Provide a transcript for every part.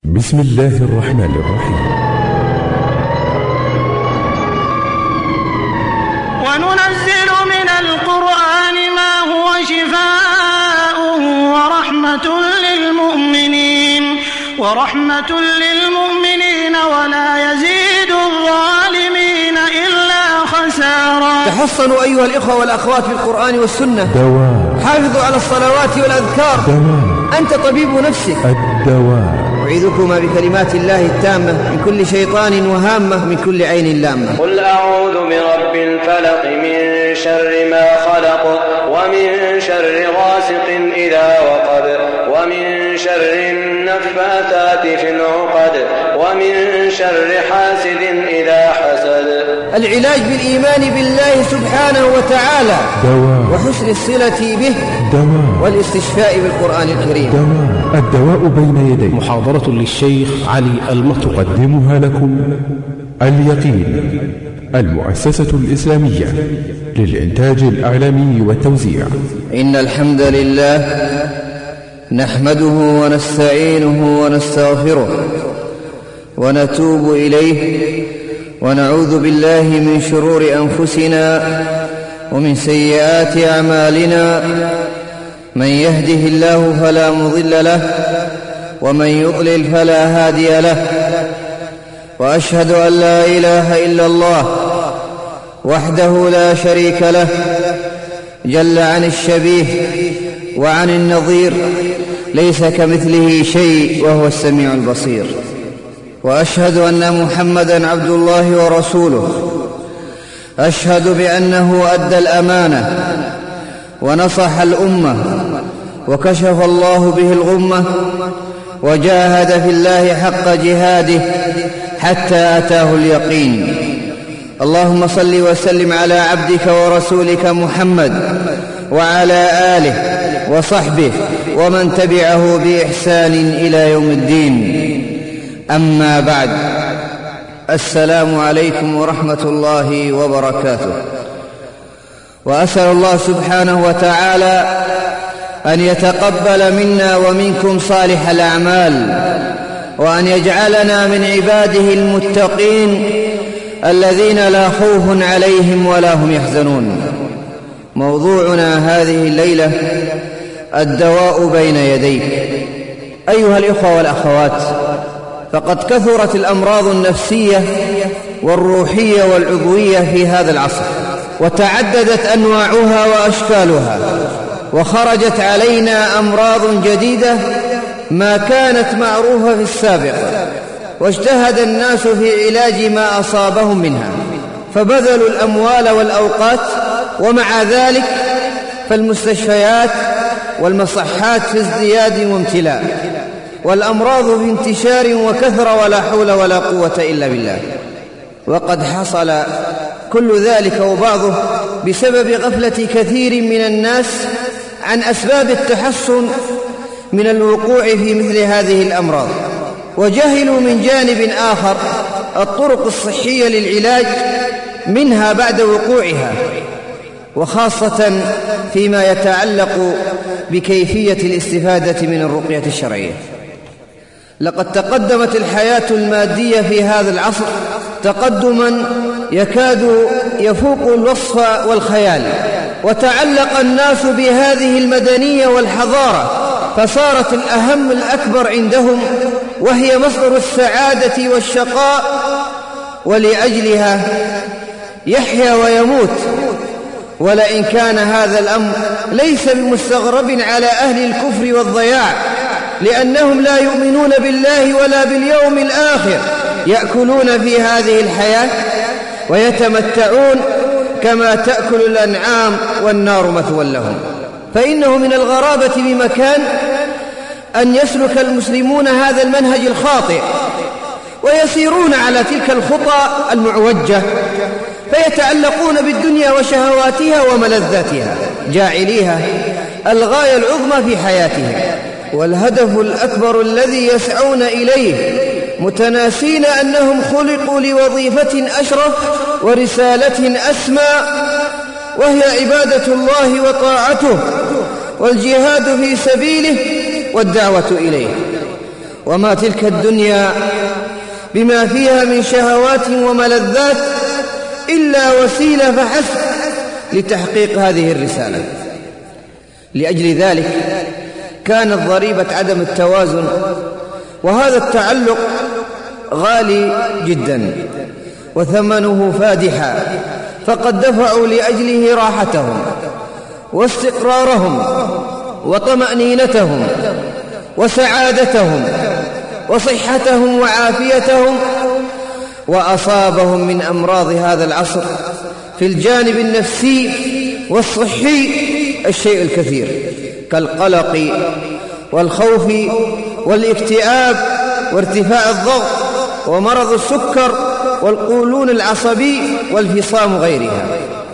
بسم الله الرحمن الرحيم. وننزل من القرآن ما هو شفاء ورحمة للمؤمنين ولا يزيد الظالمين إلا خسارا. تحصنوا أيها الإخوة والأخوات بالقرآن والسنة. دواء. حافظوا على الصلوات والأذكار. دواء. أنت طبيب نفسك. الدواء. أعيذكما بكلمات الله التامة من كل شيطان وهامة من كل عين لامة. قل أعوذ برب الفلق من شر ما خلق ومن شر غاسق إذا وقب ومن شر النفاثات في العقد ومن شر حاسد إذا حسد. العلاج بالإيمان بالله سبحانه وتعالى. دواء. وحسن الصلة به. دواء. والاستشفاء بالقرآن الكريم. دواء. الدواء بين يديك. محاضرة للشيخ علي المطر. تقدمها لكم اليقين، المؤسسة الإسلامية للإنتاج الإعلامي والتوزيع. إن الحمد لله نحمده ونستعينه ونستغفره ونتوب إليه ونعوذ بالله من شرور أنفسنا ومن سيئات أعمالنا. من يهده الله فلا مضل له ومن يضلل فلا هادي له. وأشهد أن لا إله إلا الله وحده لا شريك له جل عن الشبيه وعن النظير، ليس كمثله شيء وهو السميع البصير. وأشهد أن محمدًا عبد الله ورسوله. أشهد بأنه أدى الأمانة ونصح الأمة وكشف الله به الغمة وجاهد في الله حق جهاده حتى أتاه اليقين. اللهم صل وسلم على عبدك ورسولك محمد وعلى آله وصحبه ومن تبعه بإحسان إلى يوم الدين. أما بعد، السلام عليكم ورحمة الله وبركاته. وأسأل الله سبحانه وتعالى أن يتقبل منا ومنكم صالح الأعمال، وأن يجعلنا من عباده المتقين الذين لا خوف عليهم ولا هم يحزنون. موضوعنا هذه الليلة الدواء بين يديك. أيها الإخوة والأخوات، فقد كثرت الأمراض النفسية والروحية والعضوية في هذا العصر، وتعددت أنواعها وأشكالها، وخرجت علينا أمراض جديدة ما كانت معروفة في السابق، واجتهد الناس في علاج ما أصابهم منها، فبذلوا الأموال والأوقات، ومع ذلك فالمستشفيات والمصحات في ازدياد وامتلاء، والأمراض في انتشار وكثرة، ولا حول ولا قوة إلا بالله. وقد حصل كل ذلك وبعضه بسبب غفلة كثير من الناس عن أسباب التحصن من الوقوع في مثل هذه الأمراض، وجهلوا من جانب آخر الطرق الصحية للعلاج منها بعد وقوعها، وخاصة فيما يتعلق بكيفية الاستفادة من الرقية الشرعية. لقد تقدمت الحياة المادية في هذا العصر تقدما يكاد يفوق الوصف والخيال، وتعلق الناس بهذه المدنية والحضارة، فصارت الأهم الأكبر عندهم، وهي مصدر السعادة والشقاء، ولأجلها يحيا ويموت. ولئن كان هذا الأمر ليس بمستغرب على أهل الكفر والضياع، لأنهم لا يؤمنون بالله ولا باليوم الآخر، يأكلون في هذه الحياة ويتمتعون كما تأكل الأنعام والنار مثوى لهم. فإنه من الغرابة بمكان أن يسلك المسلمون هذا المنهج الخاطئ ويسيرون على تلك الخطى المعوجة، فيتعلقون بالدنيا وشهواتها وملذاتها، جاعليها الغاية العظمى في حياتهم والهدف الأكبر الذي يسعون إليه، متناسين أنهم خلقوا لوظيفة أشرف ورسالة أسمى، وهي عبادة الله وطاعته والجهاد في سبيله والدعوة إليه. وما تلك الدنيا بما فيها من شهوات وملذات إلا وسيلة فحسب لتحقيق هذه الرسالة. لأجل ذلك كانت ضريبة عدم التوازن وهذا التعلق غالي جدا وثمنه فادحا، فقد دفعوا لأجله راحتهم واستقرارهم وطمأنينتهم وسعادتهم وصحتهم وعافيتهم، وأصابهم من أمراض هذا العصر في الجانب النفسي والصحي الشيء الكثير كالقلق والخوف والاكتئاب وارتفاع الضغط ومرض السكر والقولون العصبي والفصام وغيرها.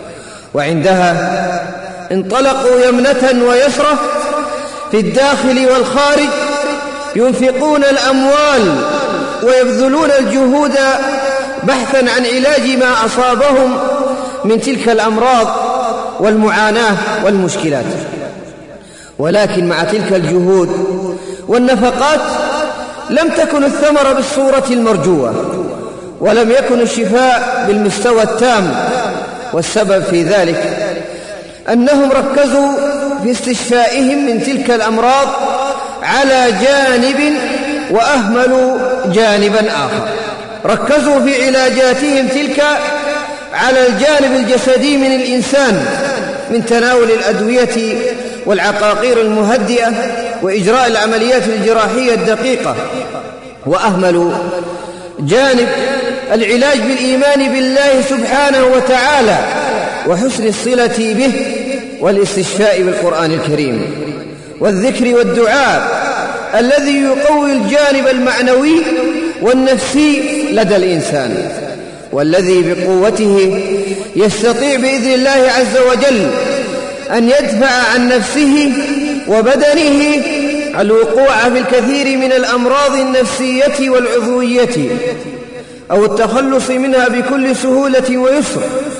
وعندها انطلقوا يمنة ويسرة في الداخل والخارج، ينفقون الأموال ويبذلون الجهود بحثا عن علاج ما أصابهم من تلك الأمراض والمعاناة والمشكلات. ولكن مع تلك الجهود والنفقات لم تكن الثمرة بالصورة المرجوة، ولم يكن الشفاء بالمستوى التام. والسبب في ذلك أنهم ركزوا في استشفائهم من تلك الأمراض على جانب وأهملوا جانبا آخر. ركزوا في علاجاتهم تلك على الجانب الجسدي من الإنسان من تناول الأدوية والعقاقير المهدئة وإجراء العمليات الجراحية الدقيقة، وأهملوا جانب العلاج بالإيمان بالله سبحانه وتعالى وحسن الصلة به والاستشفاء بالقرآن الكريم والذكر والدعاء الذي يقوي الجانب المعنوي والنفسي لدى الإنسان، والذي بقوته يستطيع بإذن الله عز وجل أن يدفع عن نفسه وبدنه الوقوع في الكثير من الأمراض النفسية والعضوية أو التخلص منها بكل سهولة ويسر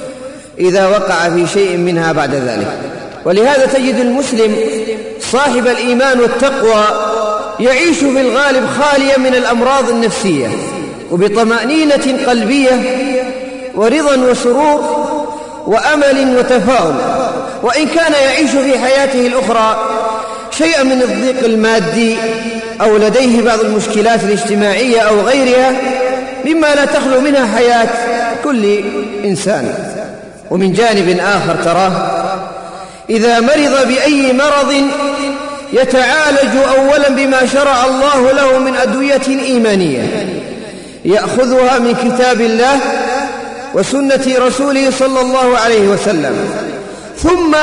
إذا وقع في شيء منها بعد ذلك. ولهذا تجد المسلم صاحب الإيمان والتقوى يعيش في الغالب خاليا من الأمراض النفسية وبطمأنينة قلبية ورضا وسرور وأمل وتفاؤل، وإن كان يعيش في حياته الأخرى شيئا من الضيق المادي أو لديه بعض المشكلات الاجتماعية أو غيرها مما لا تخلو منها حياة كل إنسان. ومن جانب آخر تراه إذا مرض بأي مرض يتعالج أولا بما شرع الله له من أدوية إيمانية يأخذها من كتاب الله وسنة رسوله صلى الله عليه وسلم، ثم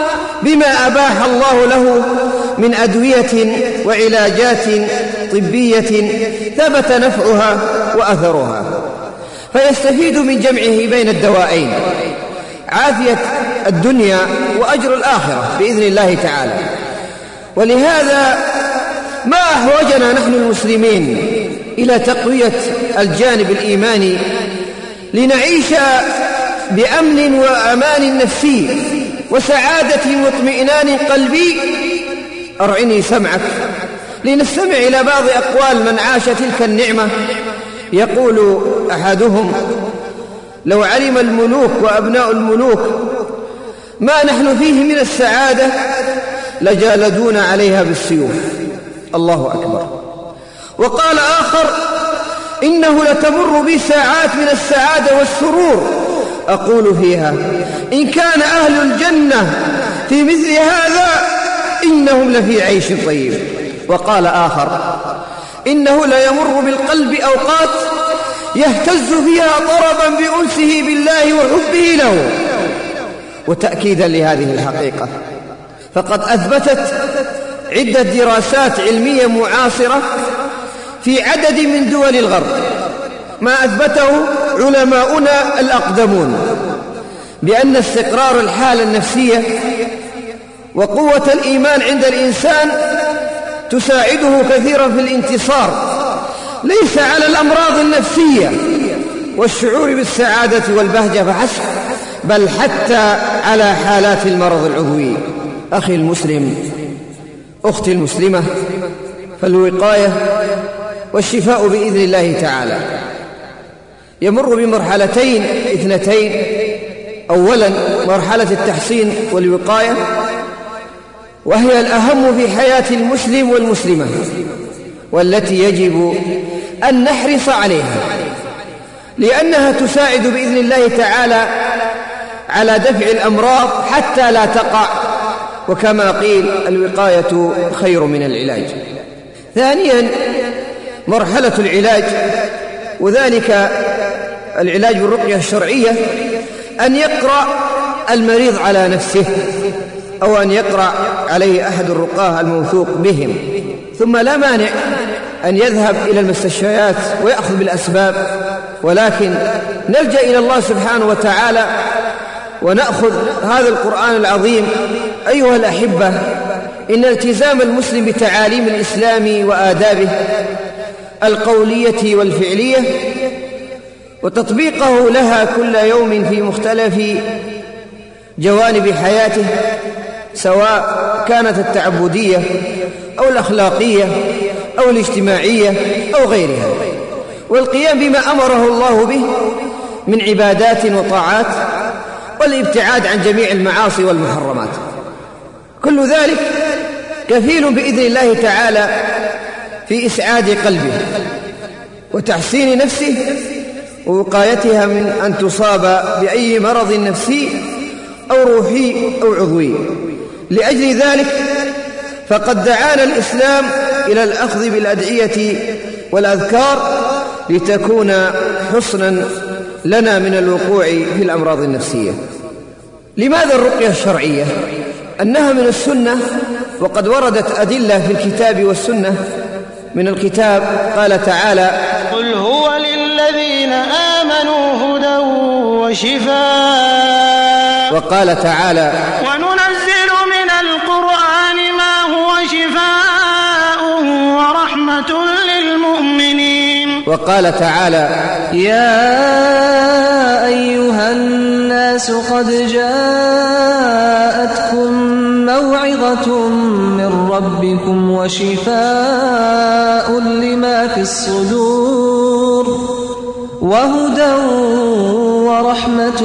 بما أباح الله له من أدوية وعلاجات طبية ثبت نفعها وأثرها، فيستفيد من جمعه بين الدوائين عافية الدنيا وأجر الآخرة بإذن الله تعالى. ولهذا ما أحوجنا نحن المسلمين إلى تقوية الجانب الإيماني لنعيش بأمن وأمان نفسي وسعادة واطمئنان قلبي. أرعني سمعك لنستمع إلى بعض أقوال من عاش تلك النعمة. يقول أحدهم: لو علم الملوك وأبناء الملوك ما نحن فيه من السعادة لجالدون عليها بالسيوف. الله أكبر. وقال آخر: إنه لتمر بي ساعات من السعادة والسرور أقول فيها إن كان أهل الجنة في مثل هذا إنهم لفي عيش طيب. وقال آخر: إنه ليمر بالقلب أوقات يهتز فيها طربا بأنسه بالله وحبه له. وتأكيدا لهذه الحقيقة فقد أثبتت عدة دراسات علمية معاصرة في عدد من دول الغرب ما أثبته علماؤنا الأقدمون بأن استقرار الحالة النفسية وقوة الإيمان عند الإنسان تساعده كثيرا في الانتصار ليس على الأمراض النفسية والشعور بالسعادة والبهجة فحسب، بل حتى على حالات المرض العضوي. أخي المسلم، أختي المسلمة، فالوقاية والشفاء بإذن الله تعالى. يمر بمرحلتين اثنتين: أولا مرحلة التحصين والوقاية، وهي الأهم في حياة المسلم والمسلمة، والتي يجب أن نحرص عليها، لأنها تساعد بإذن الله تعالى على دفع الأمراض حتى لا تقع، وكما قيل: الوقاية خير من العلاج. ثانيا مرحلة العلاج، وذلك العلاج بالرقية الشرعية، أن يقرأ المريض على نفسه أو أن يقرأ عليه أحد الرقاة الموثوق بهم، ثم لا مانع أن يذهب إلى المستشفيات ويأخذ بالأسباب، ولكن نلجأ إلى الله سبحانه وتعالى ونأخذ هذا القرآن العظيم. أيها الأحبة، إن التزام المسلم بتعاليم الإسلام وآدابه القولية والفعلية وتطبيقه لها كل يوم في مختلف جوانب حياته، سواء كانت التعبدية أو الأخلاقية أو الاجتماعية أو غيرها، والقيام بما أمره الله به من عبادات وطاعات، والابتعاد عن جميع المعاصي والمحرمات. كل ذلك كفيل بإذن الله تعالى في إسعاد قلبه وتحسين نفسه ووقايتها من أن تصاب بأي مرض نفسي أو روحي أو عضوي. لأجل ذلك فقد دعانا الإسلام إلى الأخذ بالأدعية والأذكار لتكون حصنا لنا من الوقوع في الأمراض النفسية. لماذا الرقية الشرعية؟ أنها من السنة، وقد وردت أدلة في الكتاب والسنة. من الكتاب قال تعالى: قل هو للذين آمنوا هدى وشفاء. وقال تعالى: وننزل من القرآن ما هو شفاء ورحمة للمؤمنين. وقال تعالى: يا أيها الناس قد جاءتكم موعظة من ربكم وشفاء لما في الصدور وهدى ورحمة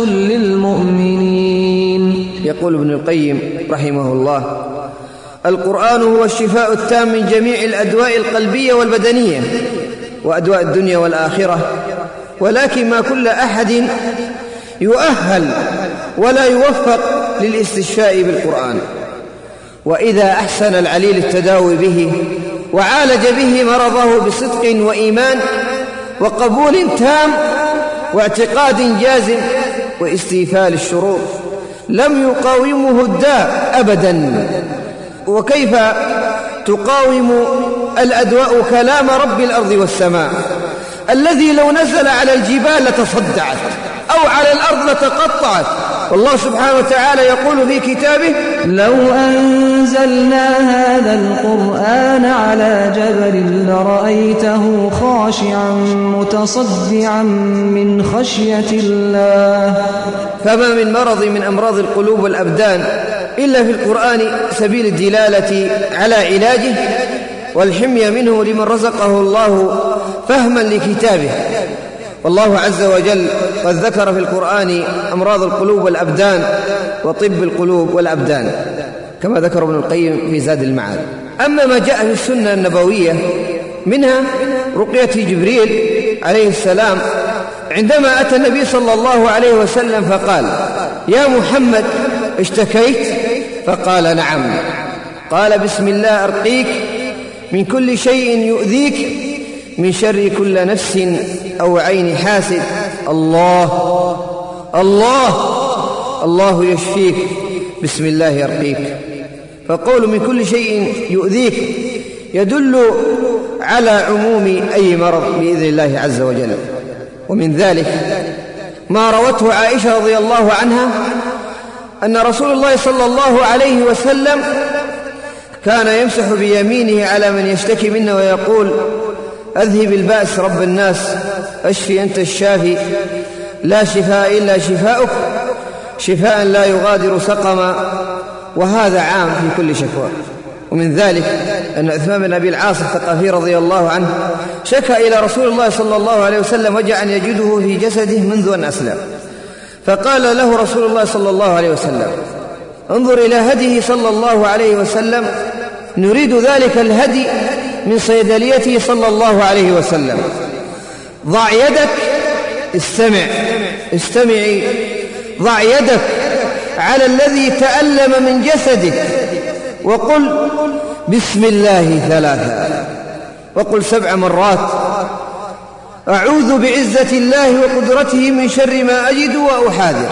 للمؤمنين. يقول ابن القيم رحمه الله: القرآن هو الشفاء التام من جميع الأدواء القلبية والبدنية وأدواء الدنيا والآخرة، ولكن ما كل أحد يؤهل ولا يوفق للاستشفاء بالقرآن. وإذا أحسن العليل التداوي به وعالج به مرضه بصدق وإيمان وقبول تام واعتقاد جازم واستيفاء الشروط، لم يقاومه الداء أبدا. وكيف تقاوم الأدواء كلام رب الأرض والسماء الذي لو نزل على الجبال لتصدعت أو على الأرض لتقطعت؟ والله سبحانه وتعالى يقول في كتابه: لو أنزلنا هذا القرآن على جبل لرأيته خاشعا متصدعا من خشية الله. فما من مرض من أمراض القلوب والأبدان إلا في القرآن سبيل الدلالة على علاجه والحمية منه لمن رزقه الله فهما لكتابه. والله عز وجل قد ذكر في القرآن أمراض القلوب والأبدان وطب القلوب والأبدان، كما ذكر ابن القيم في زاد المعاد. أما ما جاء في السنة النبوية منها رقية جبريل عليه السلام عندما أتى النبي صلى الله عليه وسلم فقال: يا محمد اشتكيت؟ فقال: نعم. قال: بسم الله أرقيك من كل شيء يؤذيك، من شر كل نفس أو عين حاسد. الله الله الله يشفيك، بسم الله يرقيك. فقول من كل شيء يؤذيك يدل على عموم أي مرض بإذن الله عز وجل. ومن ذلك ما روته عائشة رضي الله عنها أن رسول الله صلى الله عليه وسلم كان يمسح بيمينه على من يشتكي منه ويقول: أذهب البأس رب الناس، أشفي أنت الشافي، لا شفاء إلا شفاؤك، شفاء لا يغادر سقما. وهذا عام في كل شكوى. ومن ذلك أن عثمان بن أبي العاص الثقفي رضي الله عنه شكى إلى رسول الله صلى الله عليه وسلم وجعا يجده في جسده منذ أن أسلم، فقال له رسول الله صلى الله عليه وسلم: انظر إلى هديه صلى الله عليه وسلم، نريد ذلك الهدي من صيدليته صلى الله عليه وسلم. ضع يدك، استمعي، ضع يدك على الذي تألم من جسدك وقل بسم الله 3، وقل 7 مرات: أعوذ بعزة الله وقدرته من شر ما أجد وأحاذر.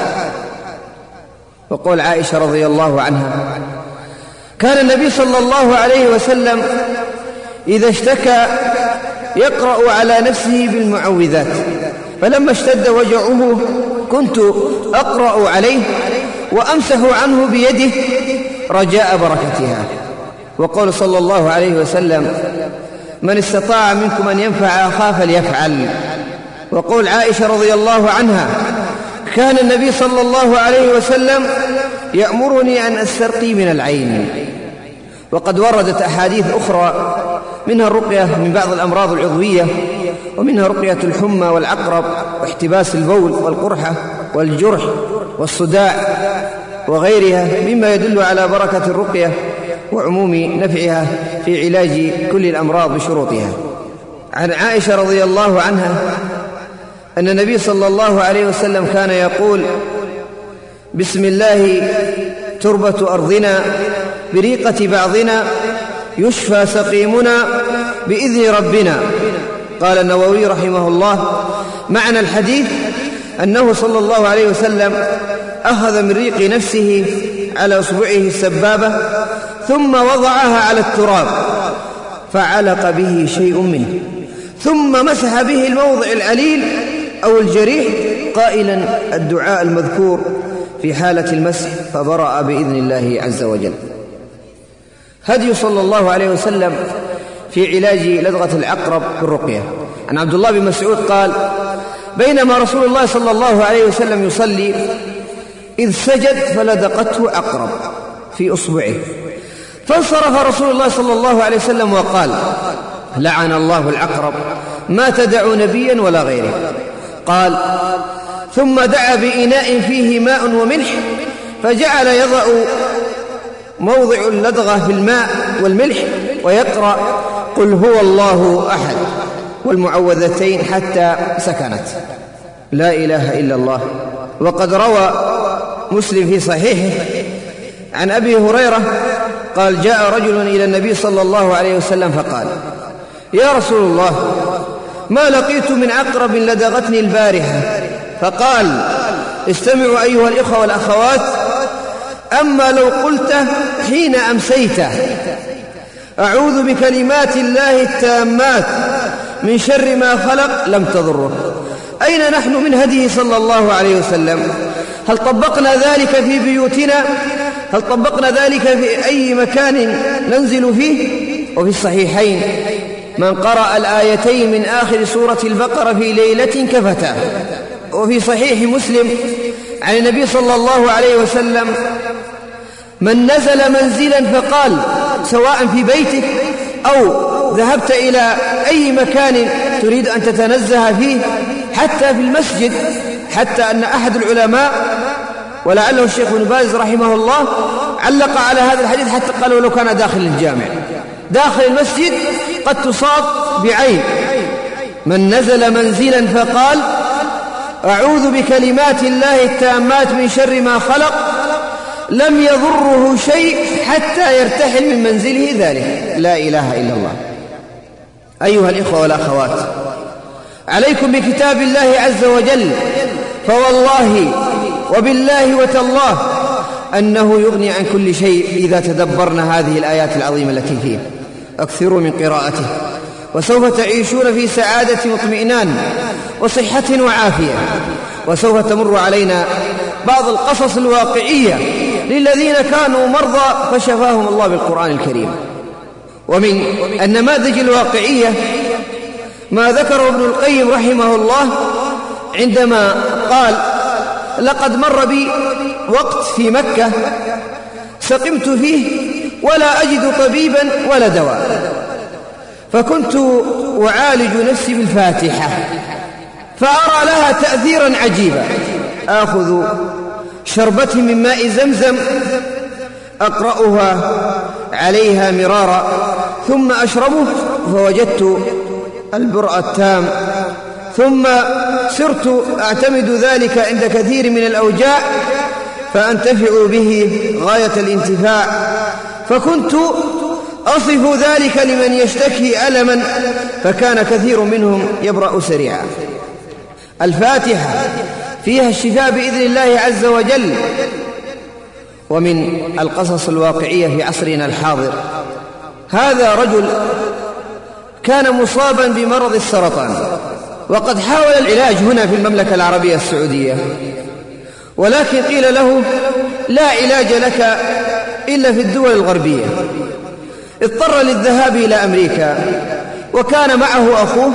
وقول عائشة رضي الله عنها: كان النبي صلى الله عليه وسلم إذا اشتكى يقرأ على نفسه بالمعوذات، فلما اشتد وجعه كنت أقرأ عليه وأمسح عنه بيده رجاء بركتها. وقال صلى الله عليه وسلم: من استطاع منكم أن ينفع أخاه فليفعل. وقول عائشة رضي الله عنها: كان النبي صلى الله عليه وسلم يأمرني أن أسترقي من العين. وقد وردت أحاديث أخرى منها الرقية من بعض الأمراض العضوية، ومنها رقية الحمى والعقرب واحتباس البول والقرحة والجرح والصداع وغيرها، مما يدل على بركة الرقية وعموم نفعها في علاج كل الأمراض بشروطها. عن عائشة رضي الله عنها أن النبي صلى الله عليه وسلم كان يقول: بسم الله تربة أرضنا، بريقة بعضنا، يشفى سقيمنا بإذن ربنا. قال النووي رحمه الله: معنى الحديث أنه صلى الله عليه وسلم أخذ من ريق نفسه على أصبعه السبابة ثم وضعها على التراب فعلق به شيء منه، ثم مسح به الموضع العليل أو الجريح قائلا الدعاء المذكور في حالة المسح، فبرأ بإذن الله عز وجل. هدي صلى الله عليه وسلم في علاج لدغة العقرب بالرقية. عن عبد الله بن مسعود قال: بينما رسول الله صلى الله عليه وسلم يصلي إذ سجد فلدغته عقرب في أصبعه، فانصرف رسول الله صلى الله عليه وسلم وقال: لعن الله العقرب، ما تدع نبيا ولا غيره. قال: ثم دعا بإناء فيه ماء وملح، فجعل يضع موضع اللدغة في الماء والملح ويقرأ قل هو الله أحد والمعوذتين حتى سكنت. لا إله إلا الله. وقد روى مسلم في صحيحه عن أبي هريرة قال: جاء رجل إلى النبي صلى الله عليه وسلم فقال: يا رسول الله، ما لقيت من عقرب لدغتني البارحة. فقال: استمعوا أيها الإخوة والأخوات، أما لو قلت حين أمسيت أعوذ بكلمات الله التامات من شر ما خلق لم تضره. أين نحن من هديه صلى الله عليه وسلم؟ هل طبقنا ذلك في بيوتنا؟ هل طبقنا ذلك في أي مكان ننزل فيه؟ وفي الصحيحين من قرأ الآيتين من آخر سورة البقرة في ليلة كفتاه. وفي صحيح مسلم عن النبي صلى الله عليه وسلم: من نزل منزلا فقال، سواء في بيتك أو ذهبت إلى أي مكان تريد أن تتنزه فيه، حتى في المسجد، حتى أن أحد العلماء ولعله الشيخ ابن باز رحمه الله علق على هذا الحديث حتى قالوا لو كان داخل الجامع، داخل المسجد قد تصاب بعين. من نزل منزلا فقال أعوذ بكلمات الله التامات من شر ما خلق لم يضره شيء حتى يرتحل من منزله ذلك. لا إله إلا الله. أيها الإخوة والأخوات، عليكم بكتاب الله عز وجل، فوالله وبالله وتالله أنه يغني عن كل شيء إذا تدبرنا هذه الآيات العظيمة التي فيه. أكثروا من قراءته وسوف تعيشون في سعادة واطمئنان وصحة وعافية. وسوف تمر علينا بعض القصص الواقعية للذين كانوا مرضى فشفاهم الله بالقرآن الكريم. ومن النماذج الواقعية ما ذكره ابن القيم رحمه الله عندما قال: لقد مر بي وقت في مكة سقمت فيه ولا أجد طبيبا ولا دواء، فكنت أعالج نفسي بالفاتحة فأرى لها تأثيرا عجيبا. آخذ شربة من ماء زمزم أقرأها عليها مرارا ثم أشربه فوجدت البرء التام، ثم صرت أعتمد ذلك عند كثير من الأوجاع فأنتفع به غاية الانتفاع، فكنت أصف ذلك لمن يشتكي ألما فكان كثير منهم يبرأ سريعا. الفاتحة فيها الشفاء بإذن الله عز وجل. ومن القصص الواقعية في عصرنا الحاضر، هذا رجل كان مصابا بمرض السرطان، وقد حاول العلاج هنا في المملكة العربية السعودية، ولكن قيل له لا علاج لك إلا في الدول الغربية. اضطر للذهاب إلى أمريكا وكان معه أخوه،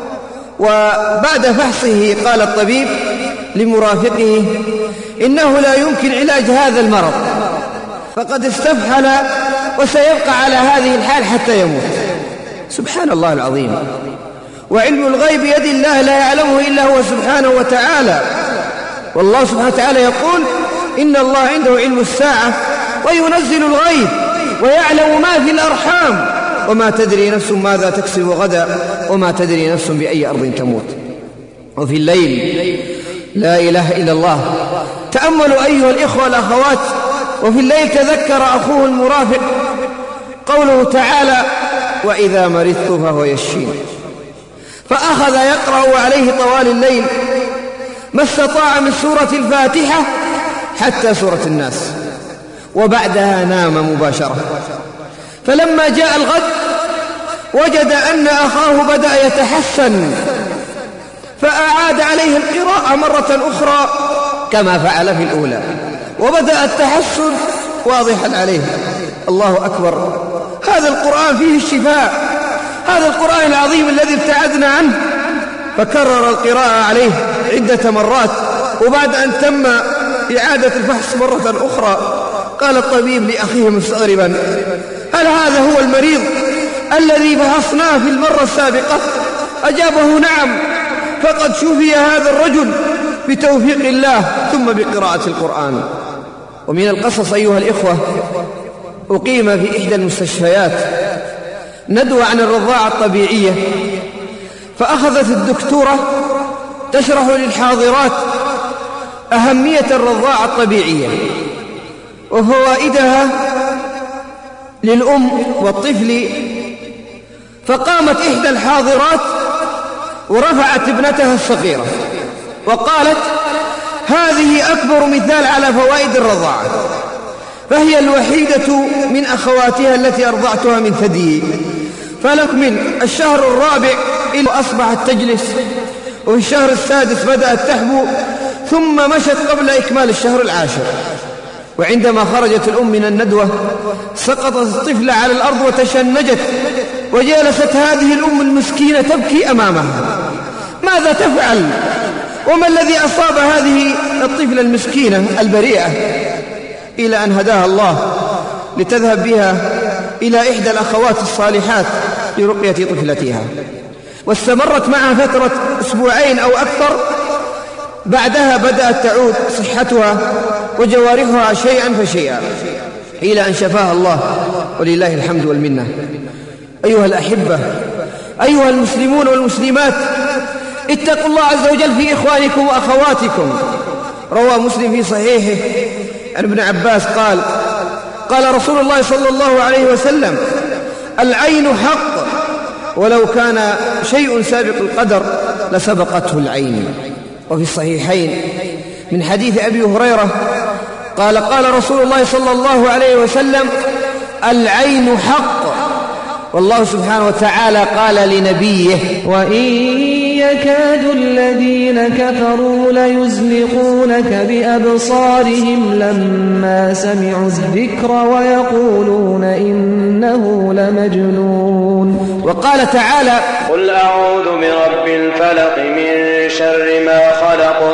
وبعد فحصه قال الطبيب لمرافقه إنه لا يمكن علاج هذا المرض، فقد استفحل وسيبقى على هذه الحال حتى يموت. سبحان الله العظيم، وعلم الغيب بيد الله لا يعلمه إلا هو سبحانه وتعالى. والله سبحانه وتعالى يقول إن الله عنده علم الساعة وينزل الغيب ويعلم ما في الأرحام وما تدري نفس ماذا تكسب غدا وما تدري نفس بأي أرض تموت. وفي الليل لا إله إلا الله. تأملوا أيها الإخوة والأخوات، وفي الليل تذكر أخوه المرافق قوله تعالى وإذا مرضت فهو يشفين، فأخذ يقرأ عليه طوال الليل ما استطاع من سورة الفاتحة حتى سورة الناس، وبعدها نام مباشرة. فلما جاء الغد وجد أن أخاه بدأ يتحسن، فأعاد عليه القراءة مرة أخرى كما فعل في الأولى، وبدأ التحسن واضحا عليه. الله أكبر، هذا القرآن فيه الشفاء، هذا القرآن العظيم الذي ابتعدنا عنه. فكرر القراءة عليه عدة مرات، وبعد أن تم إعادة الفحص مرة أخرى قال الطبيب لأخيه مستغربا هل هذا هو المريض الذي فحصناه في المرة السابقة؟ أجابه نعم، فقد شفي هذا الرجل بتوفيق الله ثم بقراءة القرآن. ومن القصص أيها الإخوة، أقيم في إحدى المستشفيات ندوة عن الرضاعة الطبيعية، فأخذت الدكتورة تشرح للحاضرات أهمية الرضاعة الطبيعية وفوائدها للأم والطفل. فقامت إحدى الحاضرات ورفعت ابنتها الصغيرة وقالت هذه أكبر مثال على فوائد الرضاعة، فهي الوحيدة من أخواتها التي أرضعتها من ثديي، فنكمل الشهر الرابع إلى أصبحت تجلس، وفي الشهر السادس بدأت تحبو، ثم مشت قبل إكمال الشهر العاشر. وعندما خرجت الأم من الندوة سقطت الطفل على الأرض وتشنجت، وجلست هذه الأم المسكينة تبكي أمامها. ماذا تفعل؟ وما الذي أصاب هذه الطفلة المسكينة البريئة؟ إلى أن هداها الله لتذهب بها إلى إحدى الأخوات الصالحات لرقية طفلتها، واستمرت معها فترة أسبوعين أو أكثر. بعدها بدأت تعود صحتها وجوارحها شيئا فشيئا إلى أن شفاها الله، ولله الحمد والمنة. أيها الأحبة، أيها المسلمون والمسلمات، اتقوا الله عز وجل في إخوانكم وأخواتكم. روى مسلم في صحيحه عن ابن عباس قال قال رسول الله صلى الله عليه وسلم العين حق، ولو كان شيء سابق القدر لسبقته العين. وفي الصحيحين من حديث أبي هريرة قال قال رسول الله صلى الله عليه وسلم العين حق، والله سبحانه وتعالى قال لنبيه وإن يكاد الذين كفروا ليزلقونك بأبصارهم لما سمعوا الذكر ويقولون إنه لمجنون. وقال تعالى قل أعوذ برب الفلق من شر ما خلق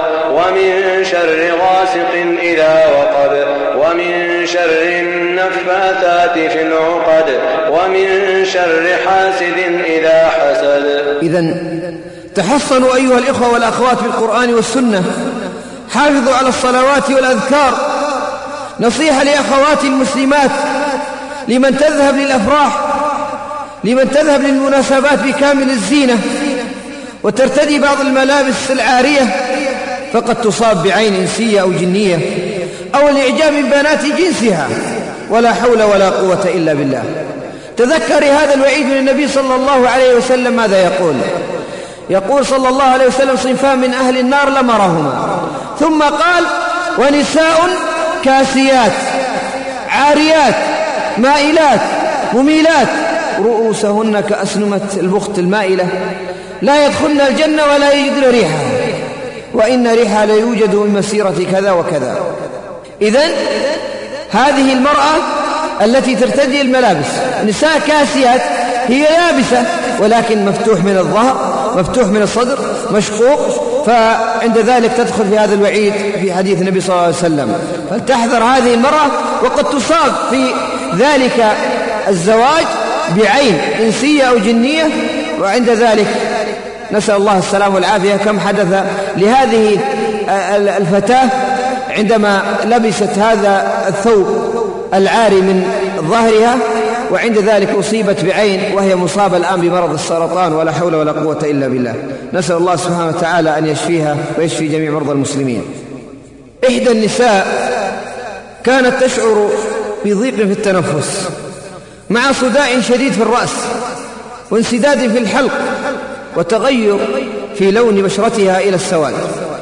ومن شر غاسق إذا وقب ومن شر النفاثات في العقد ومن شر حاسد إذا حسد. إذن تحصنوا أيها الإخوة والأخوات بالقرآن والسنة، حافظوا على الصلوات والأذكار. نصيحة لأخوات المسلمات لمن تذهب للأفراح، لمن تذهب للمناسبات بكامل الزينة وترتدي بعض الملابس العارية، فقد تصاب بعين إنسية أو جنية أو الإعجاب من بنات جنسها، ولا حول ولا قوة إلا بالله. تذكري هذا الوعيد من النبي صلى الله عليه وسلم. ماذا يقول؟ يقول صلى الله عليه وسلم: صنفان من أهل النار لمرهما. ثم قال: ونساء كاسيات عاريات مائلات مميلات رؤوسهن كأسنمة البخت المائلة لا يدخلن الجنة ولا يجدن ريحها، وإن ريحها لا يوجد من مسيرة كذا وكذا. إذن هذه المرأة التي ترتدي الملابس نساء كاسيات، هي يابسة ولكن مفتوح من الظهر، مفتوح من الصدر، مشقوق، فعند ذلك تدخل في هذا الوعيد في حديث النبي صلى الله عليه وسلم. فلتحذر هذه المرأة، وقد تصاب في ذلك الزواج بعين إنسية أو جنية، وعند ذلك نسأل الله السلام والعافية. كم حدث لهذه الفتاة عندما لبست هذا الثوب العاري من ظهرها، وعند ذلك أصيبت بعين وهي مصابة الآن بمرض السرطان، ولا حول ولا قوة إلا بالله. نسأل الله سبحانه وتعالى أن يشفيها ويشفي جميع مرضى المسلمين. إحدى النساء كانت تشعر بضيق في التنفس مع صداع شديد في الرأس وانسداد في الحلق وتغير في لون بشرتها إلى السواد،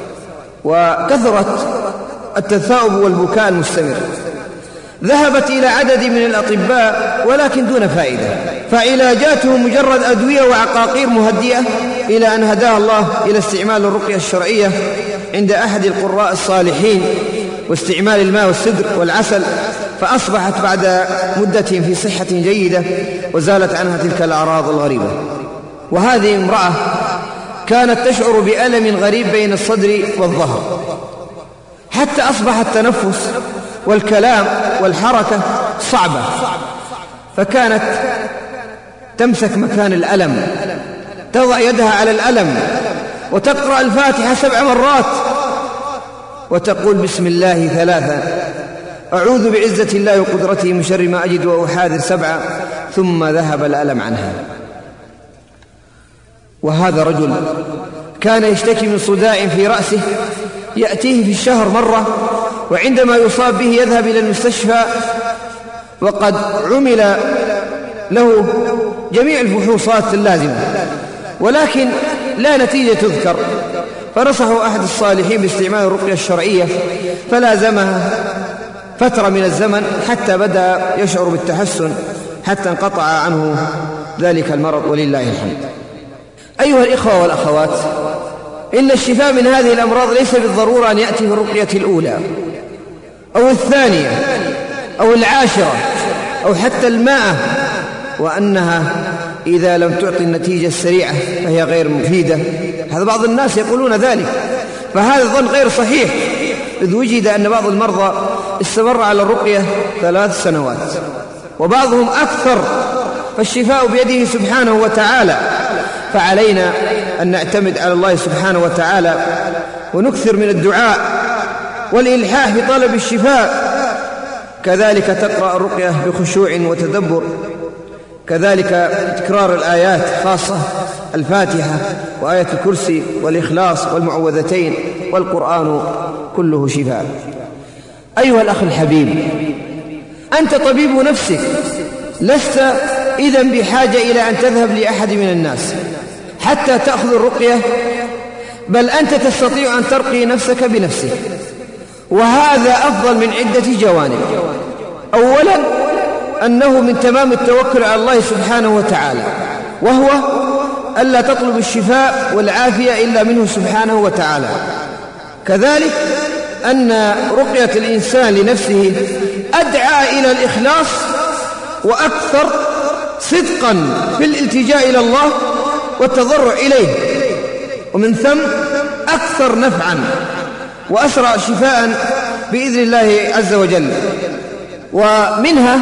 وكثرت التثاؤب والبكاء المستمر. ذهبت إلى عدد من الأطباء ولكن دون فائدة، فعلاجاتهم مجرد أدوية وعقاقير مهدئة، إلى أن هداها الله إلى استعمال الرقية الشرعية عند أحد القراء الصالحين واستعمال الماء والسدر والعسل، فأصبحت بعد مدة في صحة جيدة وزالت عنها تلك الأعراض الغريبة. وهذه امرأة كانت تشعر بألم غريب بين الصدر والظهر، حتى أصبح التنفس والكلام والحركة صعبة، فكانت تمسك مكان الألم، تضع يدها على الألم وتقرأ الفاتحة 7 مرات وتقول بسم الله 3، أعوذ بعزة الله وقدرته من شر ما أجد وأحاذر 7، ثم ذهب الألم عنها. وهذا رجل كان يشتكي من صداع في رأسه يأتيه في الشهر مرة، وعندما يصاب به يذهب إلى المستشفى، وقد عمل له جميع الفحوصات اللازمة ولكن لا نتيجة تذكر. فنصحه أحد الصالحين باستعمال الرقية الشرعية، فلازمها فترة من الزمن حتى بدأ يشعر بالتحسن، حتى انقطع عنه ذلك المرض ولله الحمد. أيها الإخوة والأخوات، إن الشفاء من هذه الأمراض ليس بالضرورة أن يأتي في الرقية الأولى أو الثانية أو العاشرة أو حتى 100، وأنها إذا لم تعطي النتيجة السريعة فهي غير مفيدة. هذا بعض الناس يقولون ذلك، فهذا الظن غير صحيح، إذ وجد أن بعض المرضى استمر على الرقية 3 سنوات وبعضهم أكثر، فالشفاء بيده سبحانه وتعالى. فعلينا أن نعتمد على الله سبحانه وتعالى ونكثر من الدعاء والإلحاح بطلب الشفاء. كذلك تقرأ الرقية بخشوع وتدبر، كذلك تكرار الآيات، خاصة الفاتحة وآية الكرسي والإخلاص والمعوذتين، والقرآن كله شفاء. أيها الأخ الحبيب، أنت طبيب نفسك، لست إذن بحاجة إلى أن تذهب لأحد من الناس حتى تأخذ الرقية، بل أنت تستطيع أن ترقي نفسك بنفسك، وهذا أفضل من عدة جوانب. أولا، أنه من تمام التوكل على الله سبحانه وتعالى، وهو ألا تطلب الشفاء والعافية إلا منه سبحانه وتعالى. كذلك أن رقية الإنسان لنفسه أدعى إلى الإخلاص وأكثر صدقا في الالتجاء إلى الله والتضرع إليه، ومن ثم أكثر نفعا وأسرع شفاء بإذن الله عز وجل. ومنها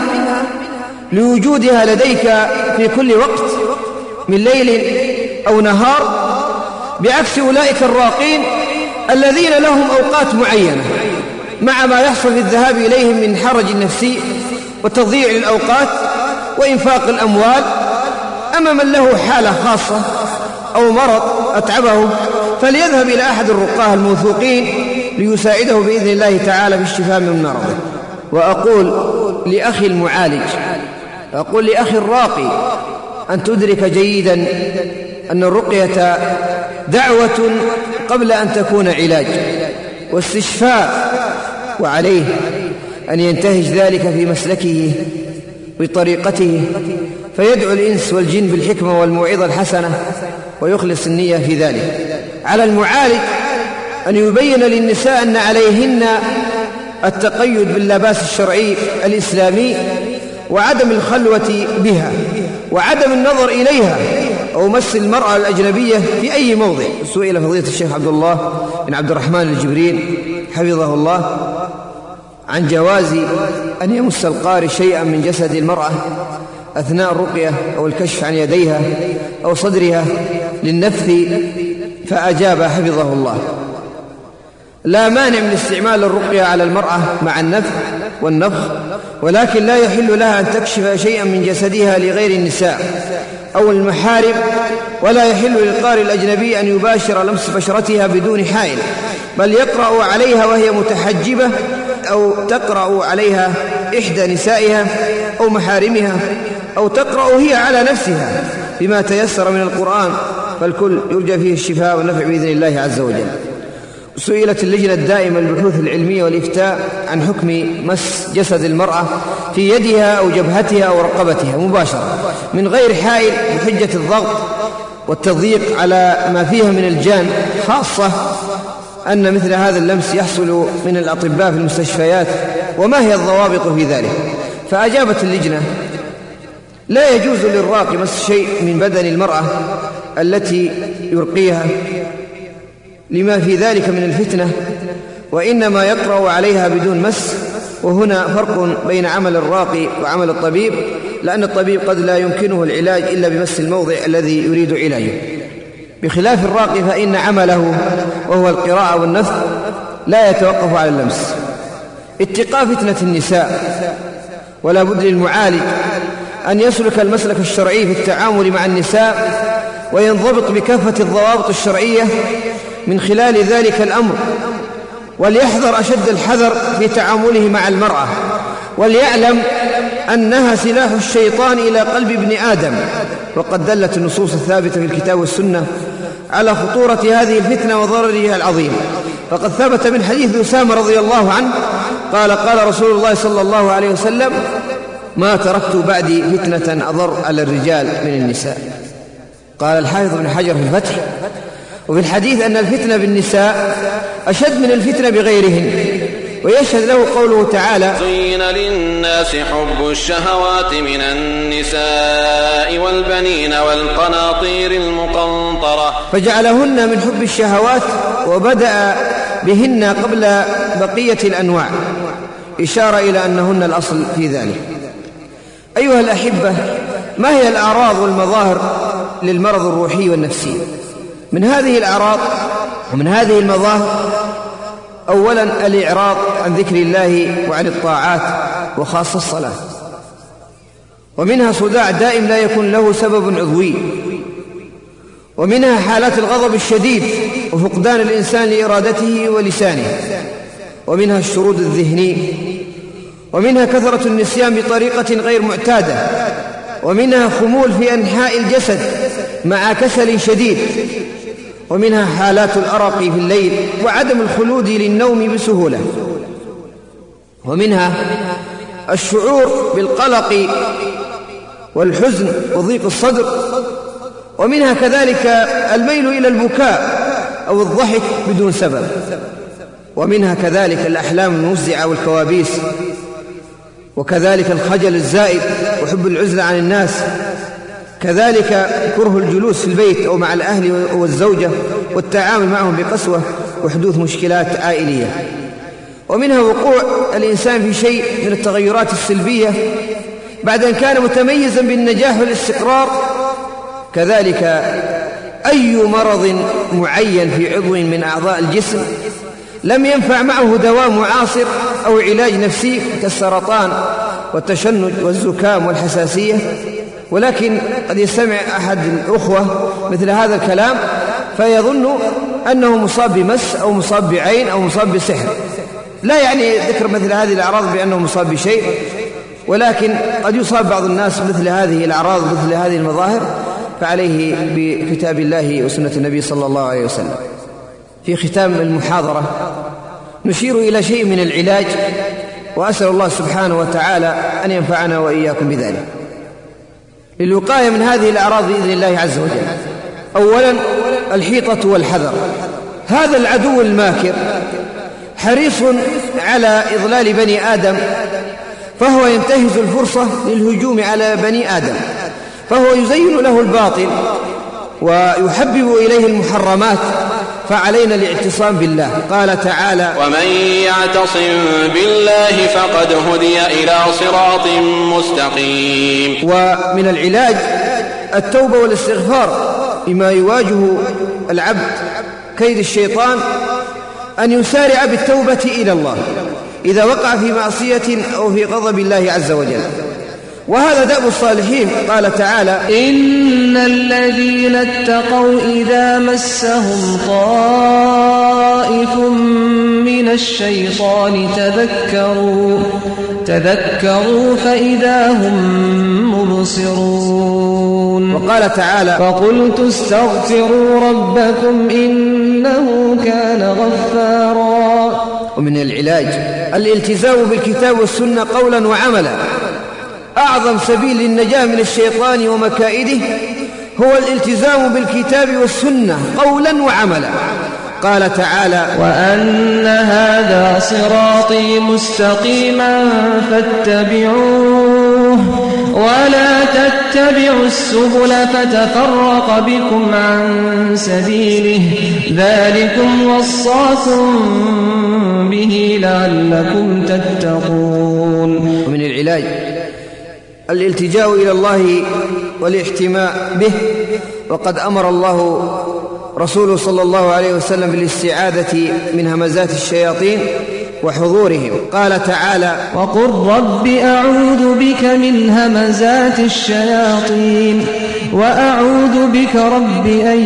لوجودها لديك في كل وقت من ليل أو نهار، بعكس أولئك الراقين الذين لهم أوقات معينة، مع ما يحصل في الذهاب إليهم من حرج نفسي وتضييع الأوقات وإنفاق الأموال. أما من له حالة خاصة أو مرض أتعبه فليذهب إلى أحد الرقاة الموثوقين ليساعده بإذن الله تعالى في الشفاء من مرضه. وأقول لأخي المعالج، أقول لأخي الراقي، أن تدرك جيدا أن الرقية دعوة قبل أن تكون علاج واستشفاء، وعليه أن ينتهج ذلك في مسلكه بطريقته، فيدعو الإنس والجن بالحكمة والموعظة الحسنة ويخلص النية في ذلك. على المعالج أن يبين للنساء أن عليهن التقيد باللباس الشرعي الإسلامي، وعدم الخلوة بها، وعدم النظر إليها أو مس المرأة الأجنبية في أي موضع. سئل فضيلة الشيخ عبد الله بن عبد الرحمن الجبرين حفظه الله عن جواز أن يمس القارئ شيئا من جسد المرأة أثناء الرقية أو الكشف عن يديها أو صدرها للنفث، فأجاب حفظه الله: لا مانع من استعمال الرقية على المرأة مع النفث والنفخ، ولكن لا يحل لها أن تكشف شيئا من جسدها لغير النساء أو المحارم، ولا يحل للقارئ الأجنبي أن يباشر لمس بشرتها بدون حائل، بل يقرأ عليها وهي متحجبة، أو تقرأ عليها إحدى نسائها أو محارمها، أو تقرأ هي على نفسها بما تيسر من القرآن، فالكل يرجى فيه الشفاء والنفع بإذن الله عز وجل. سئلت اللجنة الدائمة للبحوث العلمية والإفتاء عن حكم مس جسد المرأة في يدها أو جبهتها أو رقبتها مباشرة من غير حائل بحجة الضغط والتضييق على ما فيها من الجان، خاصة أن مثل هذا اللمس يحصل من الأطباء في المستشفيات، وما هي الضوابط في ذلك؟ فأجابت اللجنة: لا يجوز للراقي مس شيء من بدن المرأة التي يرقيها لما في ذلك من الفتنة، وإنما يقرأ عليها بدون مس. وهنا فرق بين عمل الراقي وعمل الطبيب، لأن الطبيب قد لا يمكنه العلاج إلا بمس الموضع الذي يريد علاجه، بخلاف الراقي فإن عمله وهو القراءة والنفث لا يتوقف على اللمس. اتقاء فتنة النساء، ولا بد للمعالج أن يسلك المسلك الشرعي في التعامل مع النساء، وينضبط بكافة الضوابط الشرعية من خلال ذلك الأمر، وليحذر أشد الحذر في تعامله مع المرأة، وليعلم أنها سلاح الشيطان إلى قلب ابن آدم. وقد دلت النصوص الثابتة في الكتاب والسنة على خطورة هذه الفتنة وضررها العظيم. فقد ثبت من حديث أسامة رضي الله عنه قال: قال رسول الله صلى الله عليه وسلم: ما تركت بعدي فتنة أضر على الرجال من النساء. قال الحافظ ابن حجر في الفتح: وفي الحديث أن الفتنة بالنساء أشد من الفتنة بغيرهن. ويشهد له قوله تعالى: زين للناس حب الشهوات من النساء والبنين والقناطير المقنطرة، فجعلهن من حب الشهوات وبدأ بهن قبل بقية الأنواع، إشارة إلى أنهن الأصل في ذلك. أيها الأحبة، ما هي الأعراض والمظاهر للمرض الروحي والنفسي؟ من هذه الأعراض ومن هذه المظاهر: أولا الإعراض عن ذكر الله وعن الطاعات، وخاصة الصلاة، ومنها صداع دائم لا يكون له سبب عضوي، ومنها حالات الغضب الشديد وفقدان الإنسان لإرادته ولسانه، ومنها الشرود الذهني، ومنها كثرة النسيان بطريقة غير معتادة، ومنها خمول في أنحاء الجسد مع كسل شديد، ومنها حالات الأرق في الليل وعدم الخلود للنوم بسهولة، ومنها الشعور بالقلق والحزن وضيق الصدر، ومنها كذلك الميل إلى البكاء أو الضحك بدون سبب، ومنها كذلك الأحلام المفزعة والكوابيس، وكذلك الخجل الزائد وحب العزلة عن الناس، كذلك كره الجلوس في البيت أو مع الأهل والزوجة والتعامل معهم بقسوة، وحدوث مشكلات عائلية، ومنها وقوع الإنسان في شيء من التغيرات السلبية بعد أن كان متميزا بالنجاح والاستقرار. كذلك أي مرض معين في عضو من أعضاء الجسم لم ينفع معه دواء معاصر أو علاج نفسي كالسرطان والتشنج والزكام والحساسية، ولكن قد يستمع أحد الأخوة مثل هذا الكلام فيظن أنه مصاب بمس أو مصاب بعين أو مصاب بسحر. لا يعني ذكر مثل هذه الأعراض بأنه مصاب بشيء، ولكن قد يصاب بعض الناس مثل هذه الأعراض مثل هذه المظاهر، فعليه بكتاب الله وسنة النبي صلى الله عليه وسلم. في ختام المحاضرة نشير إلى شيء من العلاج، وأسأل الله سبحانه وتعالى أن ينفعنا وإياكم بذلك. للوقاية من هذه الأعراض بإذن الله عز وجل، أولا الحيطة والحذر. هذا العدو الماكر حريص على إضلال بني آدم، فهو ينتهز الفرصة للهجوم على بني آدم، فهو يزين له الباطل ويحبب إليه المحرمات، فعلينا الاعتصام بالله. قال تعالى: ومن يعتصم بالله فقد هدي إلى صراط مستقيم. ومن العلاج التوبة والاستغفار بما يواجه العبد كيد الشيطان، أن يسارع بالتوبة إلى الله إذا وقع في معصية أو في غضب الله عز وجل، وهذا دأب الصالحين. قال تعالى: إن الذين اتقوا إذا مسهم طائف من الشيطان تذكروا فإذا هم مبصرون. وقال تعالى: فقلت استغفروا ربكم إنه كان غفارا. ومن العلاج الالتزام بالكتاب والسنة قولا وعملا. أعظم سبيل للنجاة من الشيطان ومكائده هو الالتزام بالكتاب والسنة قولا وعملا. قال تعالى: وأن هذا صراطي مستقيما فاتبعوه ولا تتبعوا السبل فتفرق بكم عن سبيله ذلكم وصاكم به لعلكم تتقون. ومن العلاج الالتجاء إلى الله والاحتماء به، وقد أمر الله رسوله صلى الله عليه وسلم بالاستعاذة من همزات الشياطين وحضورهم. قال تعالى: وقل رب أعوذ بك من همزات الشياطين وأعوذ بك رب أن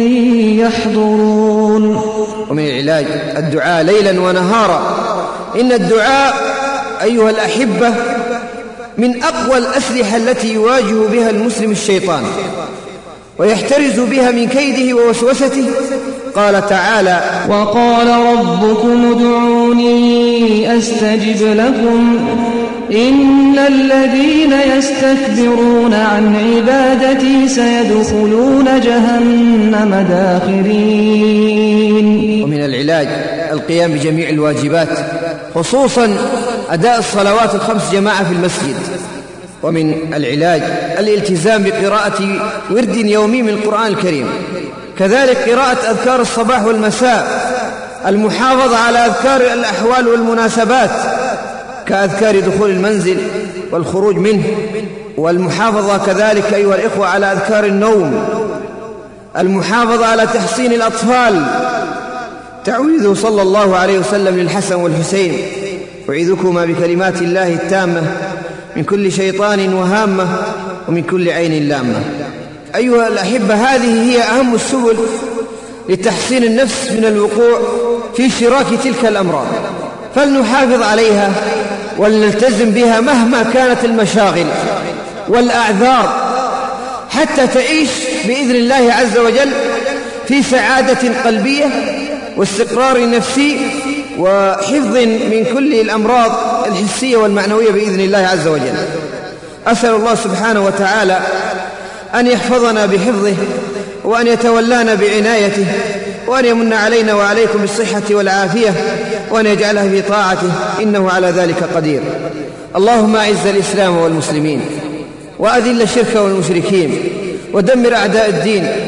يحضرون. ومن العلاج الدعاء ليلا ونهارا. إن الدعاء أيها الأحبة من أقوى الأسلحة التي يواجه بها المسلم الشيطان ويحترز بها من كيده ووسوسته. قال تعالى: وقال ربكم ادعوني أستجب لكم إن الذين يستكبرون عن عبادتي سيدخلون جهنم داخرين. ومن العلاج القيام بجميع الواجبات، خصوصا أداء الصلوات الخمس جماعة في المسجد. ومن العلاج الالتزام بقراءة ورد يومي من القرآن الكريم، كذلك قراءة أذكار الصباح والمساء، المحافظة على أذكار الأحوال والمناسبات كأذكار دخول المنزل والخروج منه، والمحافظة كذلك أيها الإخوة على أذكار النوم، المحافظة على تحصين الأطفال. تعويذه صلى الله عليه وسلم للحسن والحسين: أعيذكما بكلمات الله التامة من كل شيطان وهامة ومن كل عين لامة. أيها الأحبة، هذه هي أهم السبل لتحصين النفس من الوقوع في شراك تلك الأمراض، فلنحافظ عليها ولنلتزم بها مهما كانت المشاغل والأعذار، حتى تعيش بإذن الله عز وجل في سعادة قلبية واستقرار نفسي وحفظ من كل الأمراض الحسية والمعنوية بإذن الله عز وجل. أسأل الله سبحانه وتعالى أن يحفظنا بحفظه، وأن يتولانا بعنايته، وأن يمن علينا وعليكم بالصحة والعافية، وأن يجعلها في طاعته، إنه على ذلك قدير. اللهم أعز الإسلام والمسلمين، وأذل الشرك والمشركين، ودمر أعداء الدين،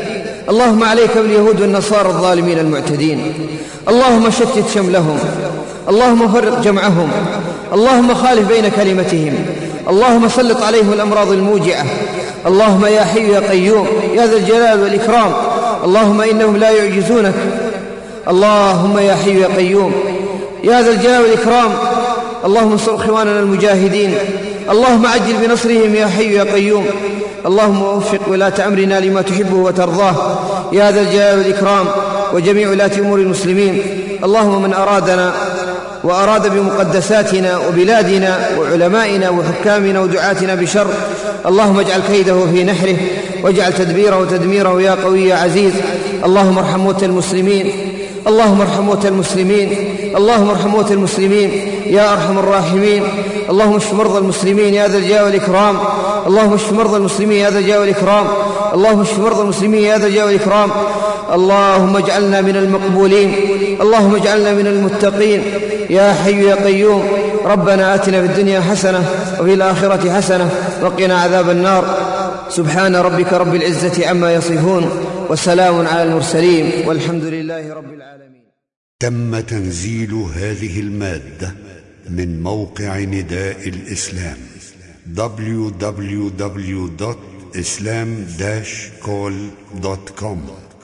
اللهم عليك باليهود والنصارى الظالمين المعتدين، اللهم شتت شملهم، اللهم فرق جمعهم، اللهم خالف بين كلمتهم، اللهم سلط عليهم الأمراض الموجعة. اللهم يا حي يا قيوم يا ذا الجلال والإكرام، اللهم إنهم لا يعجزونك. اللهم يا حي يا قيوم يا ذا الجلال والإكرام، اللهم انصر إخواننا المجاهدين، اللهم عجل بنصرهم يا حي يا قيوم. اللهم وفق ولاة أمرنا لما تحبه وترضاه يا ذا الجلال والإكرام، وجميع ولاة أمور المسلمين. اللهم من أرادنا وأراد بمقدساتنا وبلادنا وعلمائنا وحكامنا ودعاتنا بشر، اللهم اجعل كيده في نحره، واجعل تدبيره وتدميره يا قوي يا عزيز. اللهم ارحم موتى المسلمين، اللهم ارحم موتى المسلمين، اللهم ارحم موتى المسلمين يا أرحم الراحمين. اللهم اشف مرضى المسلمين يا ذا الجلال والإكرام، اللهم اشف مرضى المسلمين يا ذا الجلال والإكرام، اللهم اشف مرضى المسلمين يا ذا الجلال والإكرام. اللهم اجعلنا من المقبولين، اللهم اجعلنا من المتقين يا حي يا قيوم. ربنا آتنا في الدنيا حسنة وفي الآخرة حسنة وقنا عذاب النار. سبحان ربك رب العزة عما يصفون، وسلام على المرسلين، والحمد لله رب العالمين. تم تنزيل هذه المادة من موقع نداء الإسلام www.islam-call.com